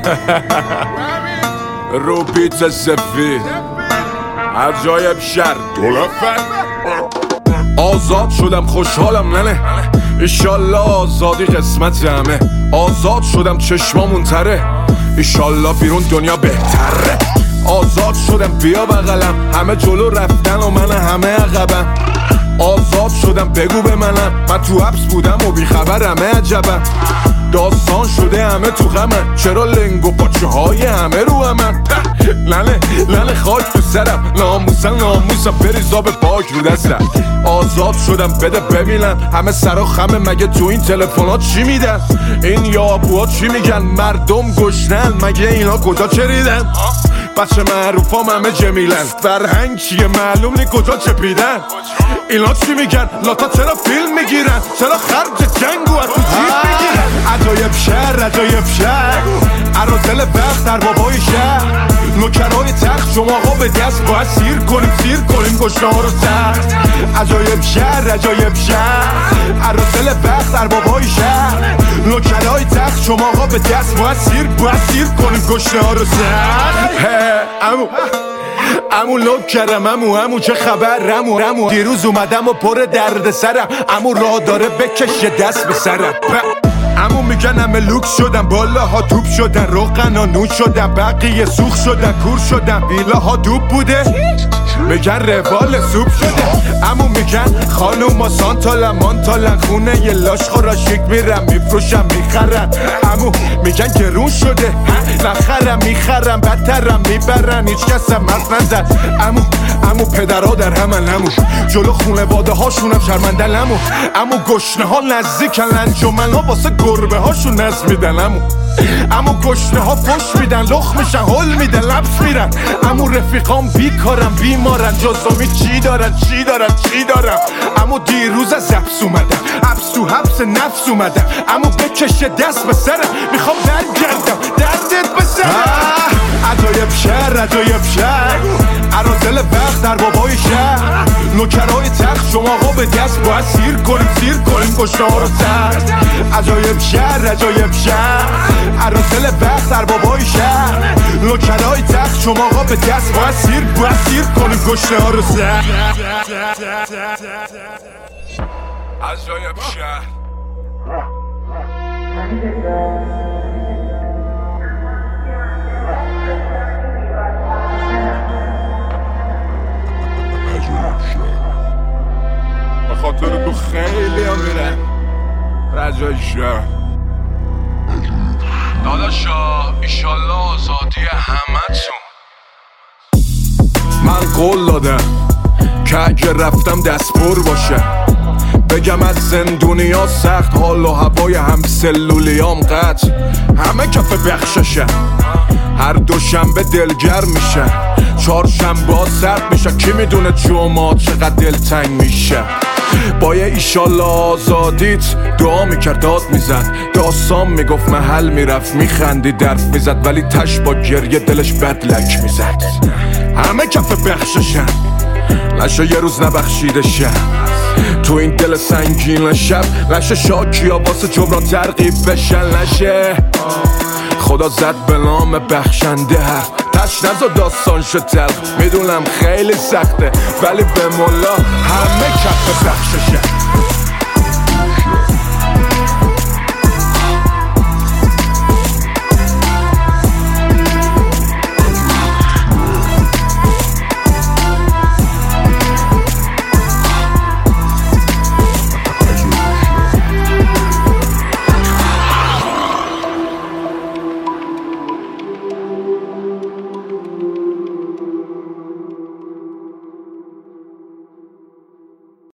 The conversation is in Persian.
رو بیت سفید عجایب شر آزاد شدم خوشحالم ننه ایشالله آزادی قسمت همه آزاد شدم چشمامون تره ایشالله بیرون دنیا بهتره آزاد شدم بیا بغلم همه جلو رفتن و من همه عقبم آزاد شدم بگو به منم من تو حبس بودم و بیخبرم عجبم داستان شده همه تو غمن چرا لنگ و پاچه های همه رو همن لنه خاک تو سرم ناموسم بریزا به پاک رو دستم آزاد شدم بده ببینم همه سرا خمه مگه تو این تلفنات چی میدن این یابوها چی میگن مردم گشنن مگه اینا کجا چریدن بچه معروفام همه جمیلن فرهنگ چیه معلوم نی کجا چپیدن اینا چی میگن لاتا چرا فیلم میگیرن چرا خرج جنگو از تو جیب میگیرن عجایب شهر عرازل وقت در بابای شهر نوکرای تخت شما ها به دست باید سیر کنیم گشنه ها رو سر عجایب شهر عرازل وقت در بابای شهر نوکرای تخت شما ها به دست باید سیر کنیم گشنه ها رو سر امو لوک کردم امو چه خبر امو دیروز اومدم و پر درد سرم امو راه داره بکشه دست به سرم امو میگن همه لوکس شدم بالاها توپ شدن روغن نون شدم بقیه سوخ شدن کور شدم ویلاها دوب بوده میگن روال سوپ شده امو میگن خانوما سانتالن مانتالن خونه یه لاش خورا شیک میرم میفروشم میخرم امو میگن گرون شده نخرم میخرم بدترم میبرن هیچ کسم مرد نزد امو پدرها در همن امو جلو خونواده هاشونم شرمندن امو گشنه ها نزدیکن انجمن ها واسه گربه هاشون نزد میدن امو گشنه ها فش میدن لخ میشن هل میدن لبس میرن امو رفیقام بیکارم بیمارن جزامی چی دارم امو دیروز از حبس اومدم حبس نفس اومدم امو بکشه دست به سرم میخوام برگردم دردت به سرم عجایب شهر عرازل وقت در بابای شهر نوکرای تخت شما ها به دست باید سیر کنیم گشنه ها رو سر عجایب شهر عرازل وقت در بابای شهر نوکرای تخت شما ها به دست باید سیر کنیم گشنه ها رو سر عجایب شهر به خاطر تو خیلی هم میرن رجای شهر داداشا ایشالله آزادی همه تون من قول دادم که اگه رفتم دستپر باشه بگم از زندونیا سخت حال و هوای هم سلولیام قطع همه کف بخششه هر دوشنبه دلگرم میشه چهارشنبه ها سرد میشه کی میدونه جمعه چقدر دلتنگ میشه با یه ایشالله آزادیت دعا میکرد داد میزد داستان میگفت محل میرفت میخندید درف میزد ولی تش با گریه دلش بدلک میزد همه کف بخششن نشه یه روز نبخشیده شب تو این دل سنگین شب نشه شاکی ها واسه جبران ترغیب بشن نشه خدا زد به نام بخشنده حرف تش نزا داستان شد تلخ میدونم خیلی سخته ولی به مولا همه کف بخششه